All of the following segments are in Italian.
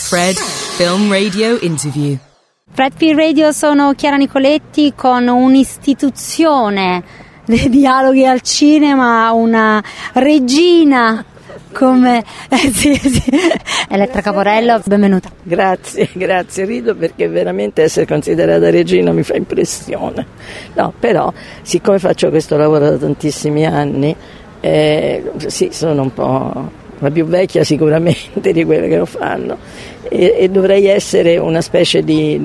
Fred Film Radio Interview. Fred Film Radio, sono Chiara Nicoletti con un'istituzione dei dialoghi al cinema, una regina come sì. Elettra Caporello, benvenuta. Grazie, rido perché veramente essere considerata regina mi fa impressione. No, però siccome faccio questo lavoro da tantissimi anni, sì, sono un po' la più vecchia sicuramente di quelle che lo fanno e dovrei essere una specie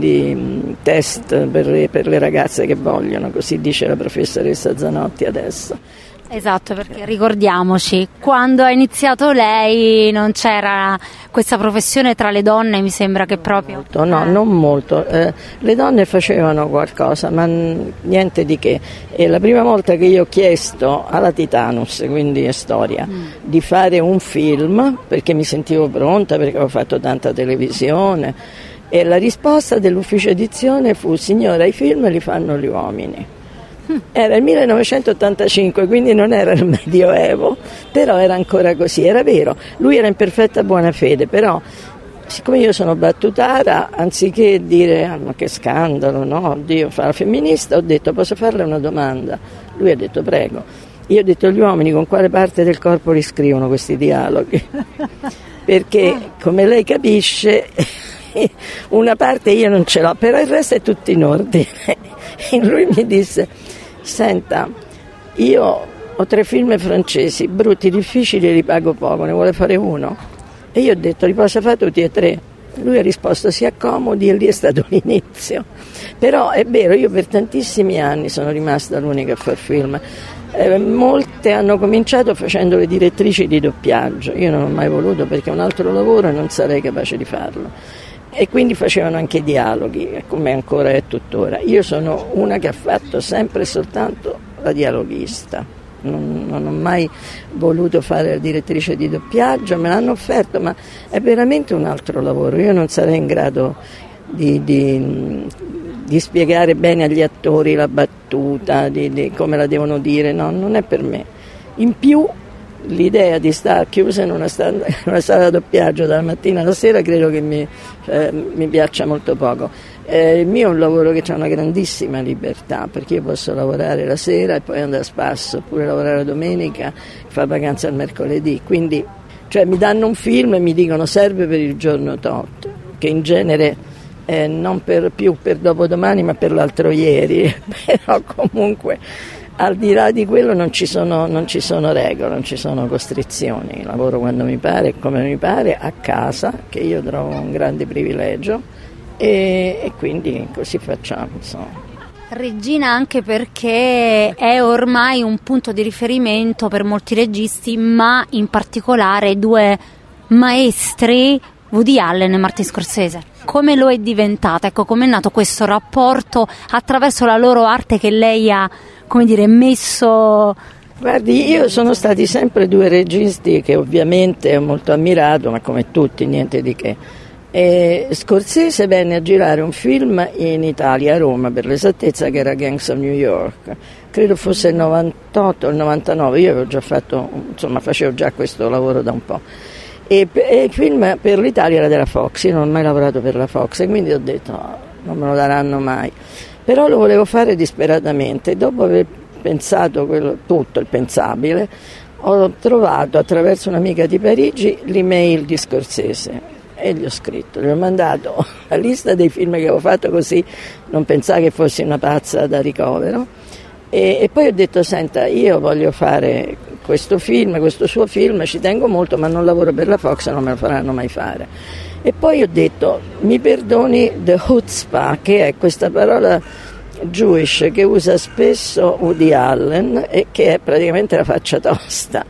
di test per le ragazze che vogliono, così dice la professoressa Zanotti adesso. Esatto, perché ricordiamoci, quando ha iniziato lei non c'era questa professione tra le donne, mi sembra che proprio... No, non molto. Le donne facevano qualcosa, ma niente di che. E la prima volta che io ho chiesto alla Titanus, quindi è storia, di fare un film, perché mi sentivo pronta, perché avevo fatto tanta televisione, e la risposta dell'ufficio edizione fu: signora, i film li fanno gli uomini. Era il 1985, quindi non era il Medioevo, però era ancora così, era vero. Lui era in perfetta buona fede, però siccome io sono battutara, anziché dire ma che scandalo, no, Dio fa la femminista, ho detto: posso farle una domanda? Lui ha detto: prego. Io ho detto: gli uomini con quale parte del corpo li scrivono questi dialoghi? Perché come lei capisce una parte io non ce l'ho, però il resto è tutto in ordine. E lui mi disse: senta, io ho 3 film francesi, brutti, difficili, e li pago poco, ne vuole fare uno? E io ho detto: li posso fare tutti e 3? Lui ha risposto: si accomodi, e lì è stato l'inizio. Però è vero, io per tantissimi anni sono rimasta l'unica a far film. Molte hanno cominciato facendo le direttrici di doppiaggio, io non ho mai voluto perché è un altro lavoro e non sarei capace di farlo. E quindi facevano anche dialoghi, come ancora è tuttora. Io sono una che ha fatto sempre e soltanto la dialoghista, non ho mai voluto fare la direttrice di doppiaggio, me l'hanno offerto, ma è veramente un altro lavoro. Io non sarei in grado di spiegare bene agli attori la battuta, di come la devono dire, no, non è per me. In più l'idea di stare chiusa in una sala da doppiaggio dalla mattina alla sera credo che mi piaccia molto poco. Il mio è un lavoro che ha una grandissima libertà, perché io posso lavorare la sera e poi andare a spasso, oppure lavorare la domenica, fare vacanza il mercoledì, quindi cioè, mi danno un film e mi dicono: serve per il giorno tot, che in genere non più per dopodomani ma per l'altro ieri, però comunque al di là di quello non ci sono regole, non ci sono costrizioni. Lavoro quando mi pare e come mi pare, a casa, che io trovo un grande privilegio, e quindi così facciamo, insomma. Regina anche perché è ormai un punto di riferimento per molti registi, ma in particolare 2 maestri, Woody Allen e Martin Scorsese. Come lo è diventata? Ecco, come è nato questo rapporto attraverso la loro arte che lei ha, come dire, messo... Guardi, io sono stati sempre 2 registi che ovviamente ho molto ammirato, ma come tutti, niente di che. E Scorsese venne a girare un film in Italia, a Roma per l'esattezza, che era Gangs of New York, credo fosse il 98 o il 99, io avevo già fatto, insomma facevo già questo lavoro da un po'. E il film per l'Italia era della Fox, io non ho mai lavorato per la Fox e quindi ho detto: no, non me lo daranno mai. Però lo volevo fare disperatamente. Dopo aver pensato tutto il pensabile, ho trovato attraverso un'amica di Parigi l'email di Scorsese e gli ho scritto, gli ho mandato la lista dei film che avevo fatto, così non pensava che fossi una pazza da ricovero, e poi ho detto: senta, io voglio fare questo film, questo suo film, ci tengo molto, ma non lavoro per la Fox, non me lo faranno mai fare. E poi ho detto: mi perdoni the chutzpah, che è questa parola Jewish che usa spesso Woody Allen e che è praticamente la faccia tosta.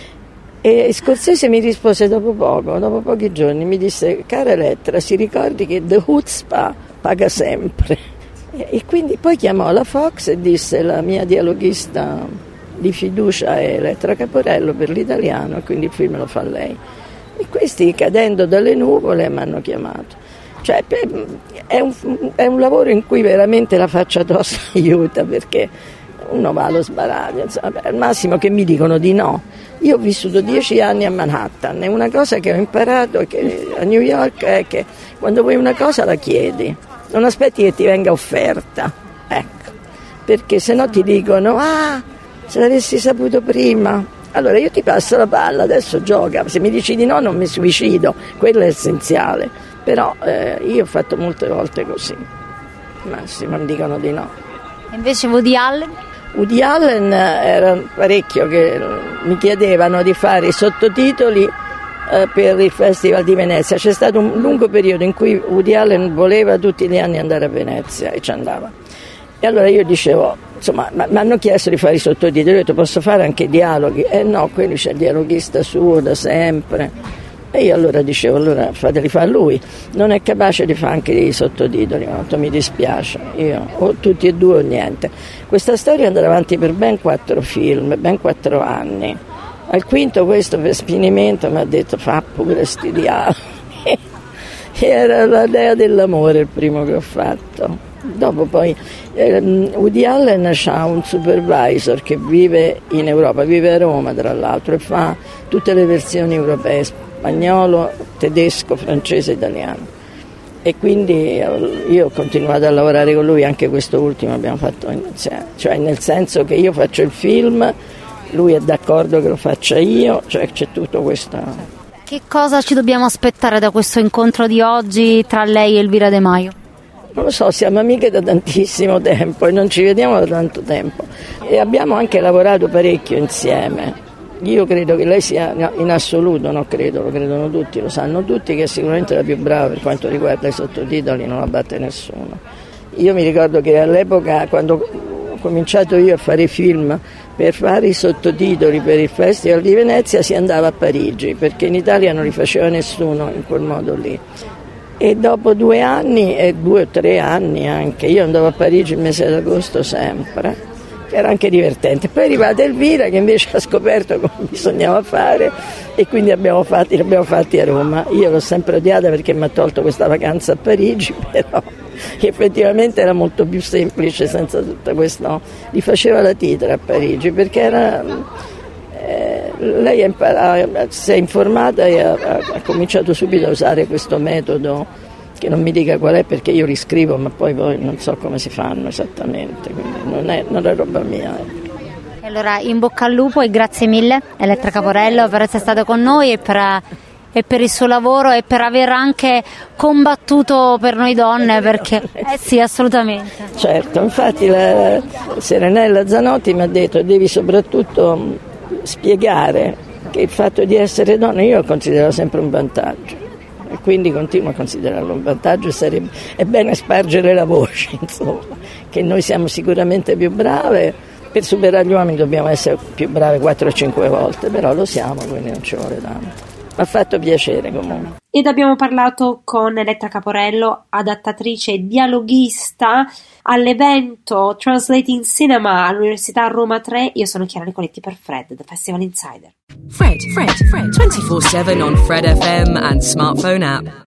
E Scorsese mi rispose dopo pochi giorni, mi disse: cara Elettra, si ricordi che the chutzpah paga sempre. E quindi poi chiamò la Fox e disse: la mia dialoghista di fiducia è Elettra Caporello per l'italiano, e quindi il film lo fa lei. E questi, cadendo dalle nuvole, mi hanno chiamato. Cioè, è un lavoro in cui veramente la faccia tosta aiuta, perché uno va allo sbaraglio, insomma, al massimo che mi dicono di no. Io ho vissuto 10 anni a Manhattan e una cosa che ho imparato a New York è che quando vuoi una cosa la chiedi, non aspetti che ti venga offerta, ecco, perché se no ti dicono se l'avessi saputo prima, allora io ti passo la palla, adesso gioca, se mi dici di no non mi suicido, quello è essenziale, però io ho fatto molte volte così, massimo mi dicono di no. E invece Woody Allen? Woody Allen era parecchio che mi chiedevano di fare i sottotitoli per il Festival di Venezia. C'è stato un lungo periodo in cui Woody Allen voleva tutti gli anni andare a Venezia e ci andava. E allora io dicevo, insomma, mi hanno chiesto di fare i sottotitoli, ho detto posso fare anche i dialoghi? No, quello c'è il dialoghista suo da sempre. E io allora dicevo, allora fateli fare lui, non è capace di fare anche i sottotitoli, quanto mi dispiace, io o tutti e due o niente. Questa storia andrà avanti per ben 4 film, ben 4 anni. Al quinto questo per sfinimento mi ha detto fa pure sti dialoghi. Era la dea dell'amore il primo che ho fatto. Dopo poi Woody Allen ha un supervisor che vive in Europa, vive a Roma tra l'altro e fa tutte le versioni europee, spagnolo, tedesco, francese, italiano. E quindi io ho continuato a lavorare con lui, anche questo ultimo abbiamo fatto insieme, cioè nel senso che io faccio il film, lui è d'accordo che lo faccia io, cioè c'è tutto questo. Che cosa ci dobbiamo aspettare da questo incontro di oggi tra lei e Elvira De Maio? Non lo so, siamo amiche da tantissimo tempo e non ci vediamo da tanto tempo e abbiamo anche lavorato parecchio insieme. Io credo che lei sia in assoluto, lo credono tutti, lo sanno tutti, che è sicuramente la più brava per quanto riguarda i sottotitoli, non la batte nessuno. Io mi ricordo che all'epoca, quando ho cominciato io a fare film, per fare i sottotitoli per il Festival di Venezia si andava a Parigi, perché in Italia non li faceva nessuno in quel modo lì. E dopo 2 anni, e 2 o 3 anni anche, io andavo a Parigi il mese d'agosto sempre, era anche divertente. Poi è arrivata Elvira che invece ha scoperto come bisognava fare e quindi li abbiamo fatti a Roma. Io l'ho sempre odiata perché mi ha tolto questa vacanza a Parigi, però effettivamente era molto più semplice senza tutto questo. Li faceva la titra a Parigi perché lei si è informata e ha cominciato subito a usare questo metodo, che non mi dica qual è perché io li scrivo ma poi non so come si fanno esattamente, quindi non è roba mia. Allora in bocca al lupo e grazie mille Elettra Caporello per essere stata con noi e per il suo lavoro e per aver anche combattuto per noi donne, perché sì, assolutamente. Certo, infatti la Serenella Zanotti mi ha detto devi soprattutto spiegare che il fatto di essere donna io lo considero sempre un vantaggio e quindi continuo a considerarlo un vantaggio e è bene spargere la voce, insomma, che noi siamo sicuramente più brave, per superare gli uomini dobbiamo essere più brave 4 o 5 volte, però lo siamo, quindi non ci vuole tanto. Mi ha fatto piacere comunque. Ed abbiamo parlato con Elettra Caporello, adattatrice e dialoghista all'evento Translating Cinema all'Università Roma 3. Io sono Chiara Nicoletti per Fred, The Festival Insider. Fred, 24/7 on Fred FM and smartphone app.